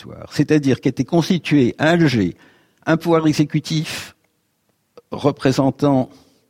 c'est-à-dire qu'était constitué à Alger un pouvoir exécutif représentant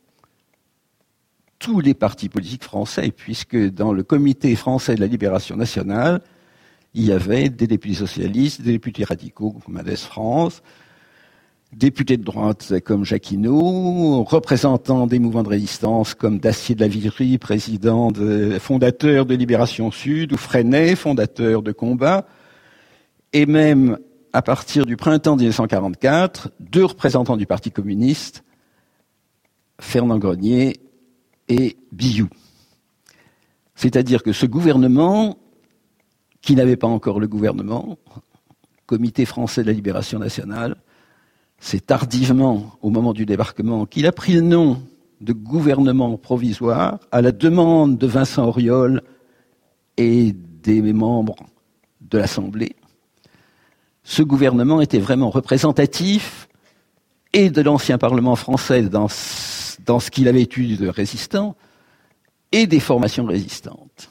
tous les partis politiques français, puisque dans le comité français de la libération nationale, il y avait des députés socialistes, des députés radicaux comme Mendès France, députés de droite comme Jacquinot, représentants des mouvements de résistance comme Dacier de la Villerie, fondateur de Libération Sud, ou Freinet, fondateur de Combat, et même à partir du printemps 1944, 2 représentants du Parti communiste, Fernand Grenier et Billoux. C'est-à-dire que ce gouvernement, qui n'avait pas encore le gouvernement, Comité français de la libération nationale, c'est tardivement, au moment du débarquement, qu'il a pris le nom de gouvernement provisoire à la demande de Vincent Auriol et des membres de l'Assemblée. Ce gouvernement était vraiment représentatif et de l'ancien Parlement français dans ce qu'il avait eu de résistants et des formations résistantes.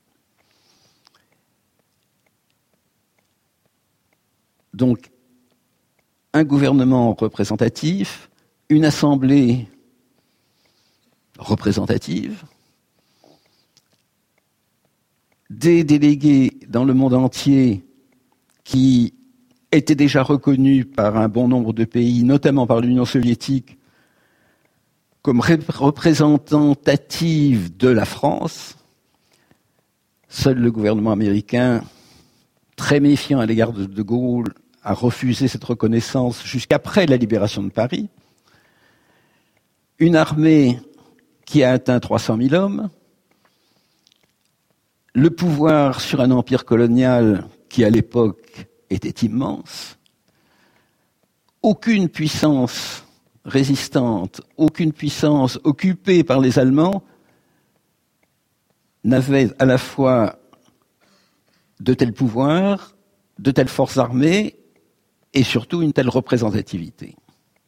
Donc, un gouvernement représentatif, une assemblée représentative, des délégués dans le monde entier qui étaient déjà reconnus par un bon nombre de pays, notamment par l'Union soviétique, comme représentative de la France. Seul le gouvernement américain, très méfiant à l'égard de De Gaulle, a refusé cette reconnaissance jusqu'après la libération de Paris. Une armée qui a atteint 300 000 hommes, le pouvoir sur un empire colonial qui, à l'époque, était immense, aucune puissance résistante, aucune puissance occupée par les Allemands n'avait à la fois de tels pouvoirs, de telles forces armées et surtout une telle représentativité.